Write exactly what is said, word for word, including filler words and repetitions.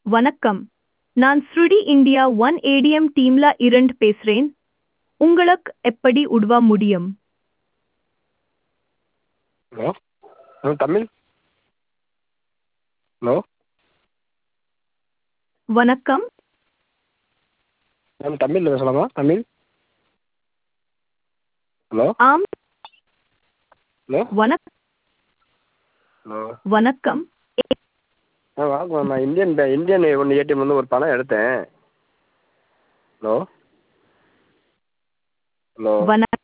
வணக்கம். நான் ஸ்ருடி India one ATM டீம்ல இருந்து பேசுறேன். உங்களுக்கு எப்படி உதவ முடியும்? ஹலோ ஹலோ தமிழ் ஹலோ வணக்கம். மேம் தமிழில் பேசலாமா தமிழ் ஹலோ ஆம். ஹலோ வணக் ஹலோ வணக்கம். ஆ வணக்கம் மேம் நான் இந்தியன் பே இந்தியன் ஒன்று ஏடிஎம் வந்து ஒரு பணம் எடுத்தேன் ஹலோ ஹலோ வண